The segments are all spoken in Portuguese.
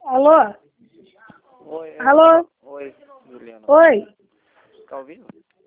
Alô? Oi, Alô? oi, Juliana. Oi? Tá ouvindo?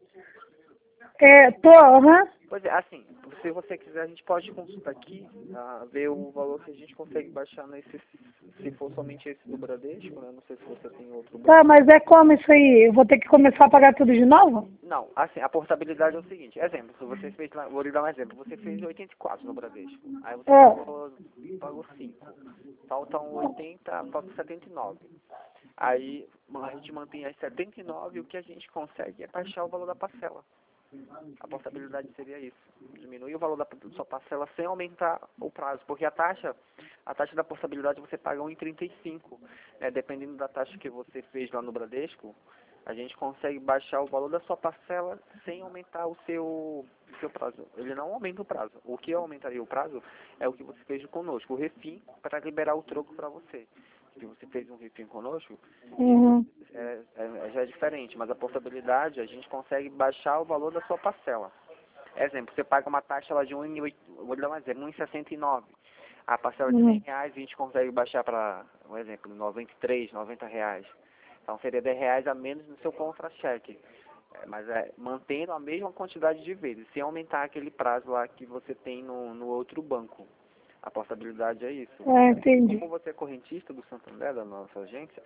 Tô, aham. Pois é, assim, se você quiser, a gente pode consultar aqui, ver o valor que a gente consegue baixar nesse, se for somente esse do Bradesco, né? Não sei se você tem outro Tá, banco. mas é como isso aí? Eu vou ter que começar a pagar tudo de novo? Não, assim, a portabilidade é o seguinte, exemplo, se você fez, vou lhe dar um exemplo, você fez 84 no Bradesco, aí você É. pagou 5, faltam 80, faltam 79. Aí a gente mantém as 79 e o que a gente consegue é baixar o valor da parcela. A portabilidade seria isso, diminuir o valor da sua parcela sem aumentar o prazo, porque a taxa da portabilidade você paga 1,35, né? Dependendo da taxa que você fez lá no Bradesco, a gente consegue baixar o valor da sua parcela sem aumentar o seu prazo. Ele não aumenta o prazo. O que aumentaria o prazo é o que você fez conosco, o refim, para liberar o troco para você. Se você fez um refim conosco, Uhum. já é diferente, mas a portabilidade a gente consegue baixar o valor da sua parcela. Exemplo, você paga uma taxa lá de 1,8, vou dar um exemplo, 1,69. A parcela de 100 Uhum. reais a gente consegue baixar para, um exemplo, 93, 90 reais. Então seria 10 reais a menos no seu contra-cheque. Mas mantendo a mesma quantidade de vezes, sem aumentar aquele prazo lá que você tem no outro banco. A portabilidade é isso. Entendi. Como você é correntista do Santander, da nossa agência,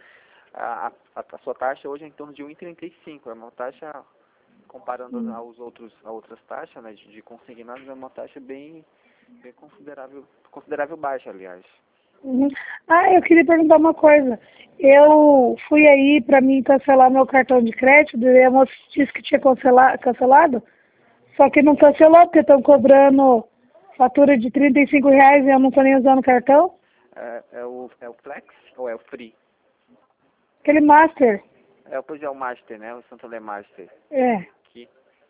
a sua taxa hoje é em torno de 1,35. É uma taxa, comparando Uhum. a outras taxas, né, de consignados, é uma taxa bem considerável baixa, aliás. Uhum. Eu queria perguntar uma coisa. Eu fui aí para mim cancelar meu cartão de crédito e a moça disse que tinha cancelado, só que não cancelou porque estão cobrando fatura de R$ 35 e eu não estou nem usando o cartão. É o Flex ou é o Free? Aquele Master. Pois é o Master, né, o Santander Master. É. Aqui.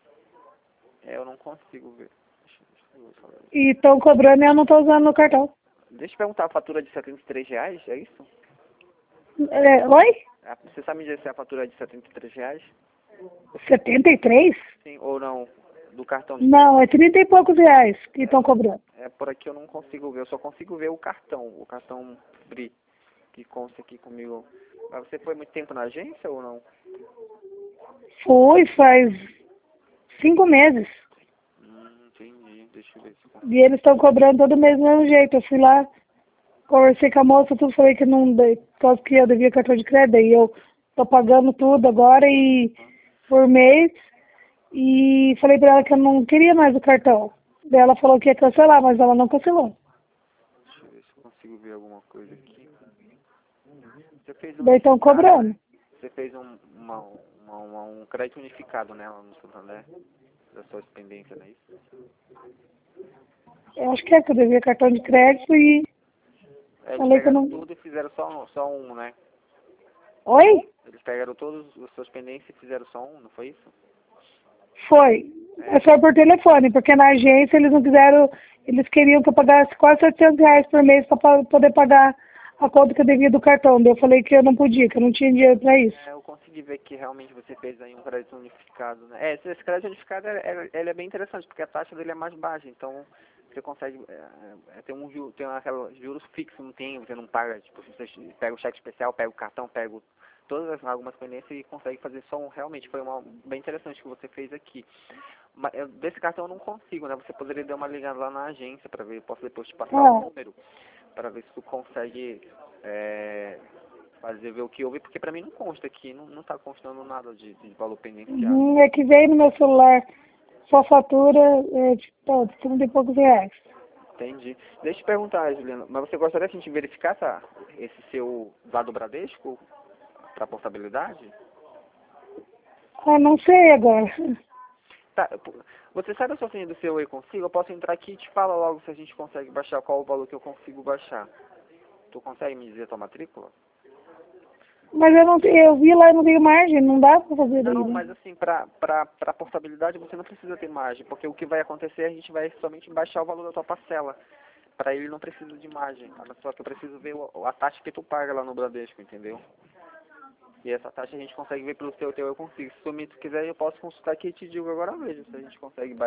Eu não consigo ver. Deixa eu falar. E estão cobrando e eu não estou usando o cartão. Deixa eu perguntar, a fatura de R$ 73, é isso? Oi? Você sabe me dizer se a fatura é de R$ 73? 73? Sim ou não? Do cartão de crédito? Não, é 30 e poucos reais que estão cobrando. Por aqui eu não consigo ver, eu só consigo ver o cartão Free, que consta aqui comigo. Mas você foi muito tempo na agência ou não? Fui faz 5 meses. Entendi, deixa eu ver se eu E eles estão cobrando todo mês do mesmo jeito. Eu fui lá, conversei com a moça, tudo falei que não dei, por causa que eu devia cartão de crédito, e eu tô pagando tudo agora e por mês. E falei pra ela que eu não queria mais o cartão. Daí ela falou que ia cancelar, mas ela não cancelou. Deixa eu ver se eu consigo ver alguma coisa aqui. Você fez Daí estão unificado, né? cobrando. Você fez um crédito unificado, né, lá no Santander, da sua dependência, não é isso? Eu acho que é que eu devia cartão de crédito e Eles falei que eu pegaram não. tudo e fizeram só um, né? Oi? Eles pegaram todos os seus pendentes e fizeram só um, não foi isso? Foi. É só por telefone, porque na agência eles não quiseram, eles queriam que eu pagasse quase R$ 700 por mês para poder pagar a conta que eu devia do cartão. Daí eu falei que eu não podia, que eu não tinha dinheiro para isso. Eu consegui ver que realmente você fez aí um crédito unificado, né? Esse crédito unificado ele é bem interessante, porque a taxa dele é mais baixa, então você consegue tem aquela juros fixos, não tem, você não paga, tipo, você pega o cheque especial, pega o cartão, pega algumas pendências e consegue fazer só um, realmente foi bem interessante que você fez aqui. Mas desse cartão eu não consigo, né? Você poderia dar uma ligada lá na agência para ver, posso depois te passar o número, para ver se tu consegue fazer ver o que houve, porque para mim não consta aqui, não tá constando nada de valor pendenciado. É que veio no meu celular só fatura de 30 e poucos reais. Entendi. Deixa eu te perguntar, Juliana, mas você gostaria que a gente verificasse esse seu dado Bradesco para portabilidade? Não sei agora. Tá, você sabe a sua senha do seu e consigo? Eu posso entrar aqui e te fala logo se a gente consegue baixar, qual o valor que eu consigo baixar. Tu consegue me dizer a tua matrícula? Mas eu vi lá e não tenho margem, não dá para fazer daí, Não, né? mas assim, para portabilidade você não precisa ter margem, porque o que vai acontecer, a gente vai somente baixar o valor da tua parcela. Para ele não precisa de margem, só que eu preciso ver a taxa que tu paga lá no Bradesco, entendeu? E essa taxa a gente consegue ver pelo teu eu consigo. Se tu quiser, eu posso consultar aqui e te digo agora mesmo se a gente consegue baixar.